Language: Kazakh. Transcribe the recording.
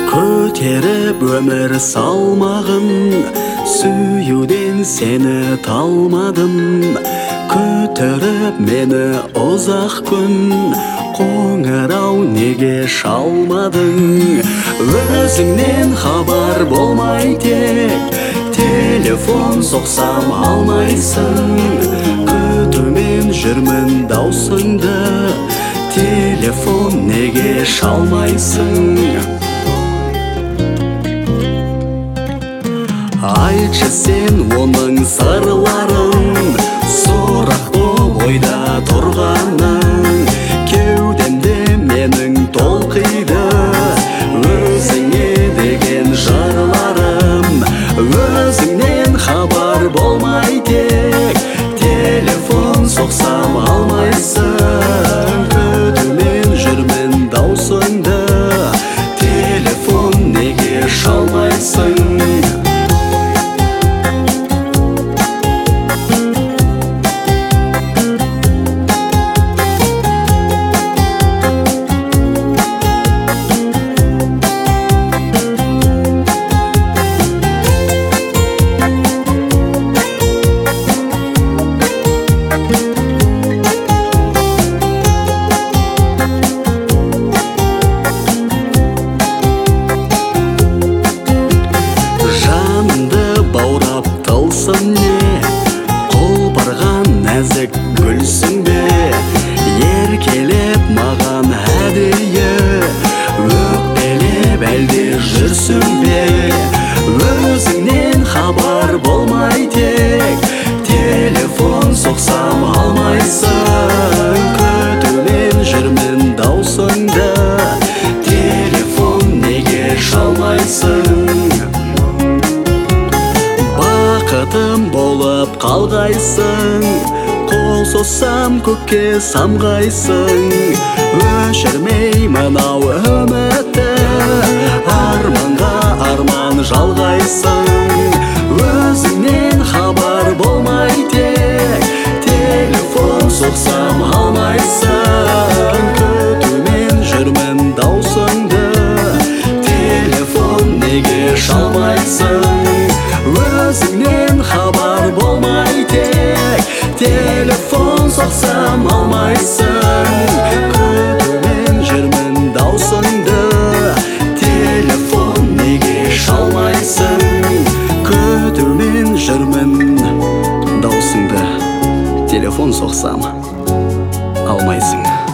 Көтеріп өмір салмағын, сүюден сені талмадым. Көтеріп мені ұзақ күн, қоңырау неге шалмадың? Өзіңнен хабар болмай тек, телефон соқсам алмайсың. Күтумен жүрмін даусыңды, телефон неге шалмайсың? Айтшы сен оның сырларын, сұрақ болып ойда тұрғанын. Кеудемде менің толқиды өзіңе деген жырларым. Өзіңнен хабар болмай тек, телефон соқсам алмайсың. Күтумен жүрмін даусыңды, телефон неге шалмайсың? Құлпырған нәзік гүлсің бе, еркелеп маған әдейі, өкпелеп әлде жүрсің бе? Өзіңнен хабар болмай тек, телефон соқсам алмайсың. Күтумен жүрмін даусыңды, телефон неге шалмайсың? Бақытым болып қалғайсың, қол созсам көкке самғайсың. Өшірмей мынау үмітті, арманға арман жалғайсың. Өзіңнен хабар болмай тек, телефон соқсам алмайсың. Күтумен жүрмін даусыңды, телефон неге шалмайсың? Өзіңнен хабар болмай тек, телефон соқсам алмайсың. Күтумен жүрмін даусыңды, телефон неге шалмайсың? Күтумен жүрмін даусыңды, телефон соқсам алмайсың.